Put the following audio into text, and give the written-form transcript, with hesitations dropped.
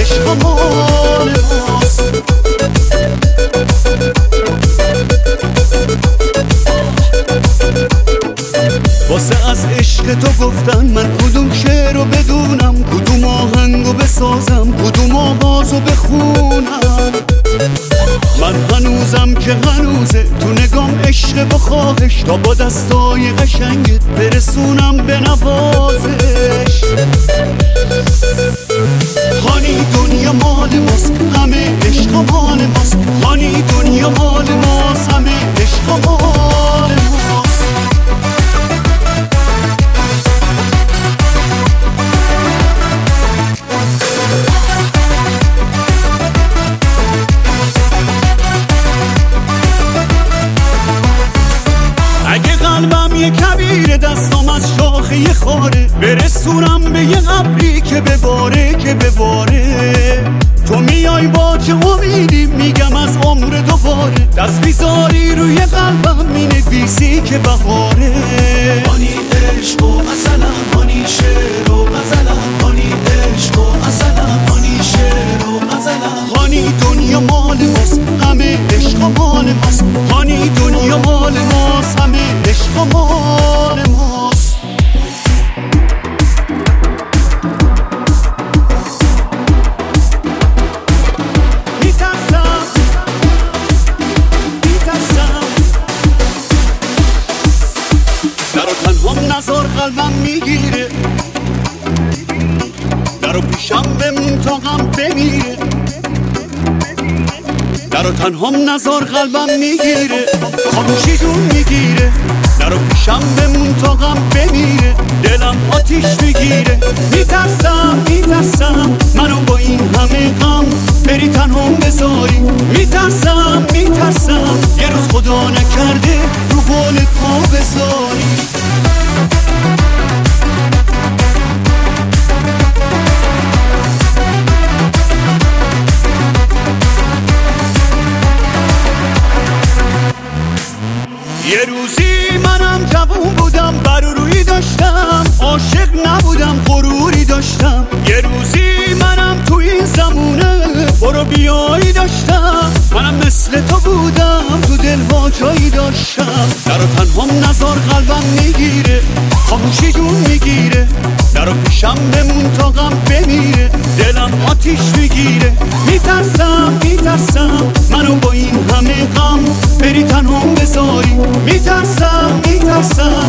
عشق مال ماست. واسه از عشق تو گفتن من کدوم شعر رو بدونم، کدوم آهنگو بسازم، کدوم آوازو بخونم. من هنوزم که هنوزه تو نگام عشق و خواهش، تا با دستای قشنگت برسونم به نوازش. هانی دنیا مال ماست، همه عشق مال ماست. هانی دنیا مال ماست، همه عشق مال ماست. اگه قلبم یه کبیر دستم از شاخه یه خاره، برسونم به یه ابری که بباره که بباره. تو میای با چه امیدی میگم از عمر دوباره، دست بیزاری روی قلبم مینویسی که بهاره. هانی عشق و مثلا هانی شعر و غزلم، هانی عشق و مثلا هانی شعر و غزلم. هانی دنیا مال ماست، همه عشق مال ماست. هانی دنیا مال ماست، همه عشق مال ماست. میترسم درو تنها نزار قلبم میگیره، درو پیشم بمون تا غم بمیره. درو تنها نزار قلبم میگیره، خاموشی جون میگیره. درو پیشم بمون تا غم بمیره، دلم آتیش میگیره. میترسم منو با این همه غم بری تنها بذاری. میترسم یه روز خدا نکرده رو قول پا بذاری. یه روزی منم جوون بودم، برورویی داشتم، عاشق نبودم غروری داشتم. یه روزی منم تو این زمونه برو بیایی داشتم، منم مثل تو بودم تو دل با جایی داشتم. درو تنها نزار قلبم میگیره، خاموشی جون میگیره. درو پیشم بمون تا غم بمیره، دلم آتیش میگیره. میترسم منو با این همه غم بری تنها بذاری. میترسم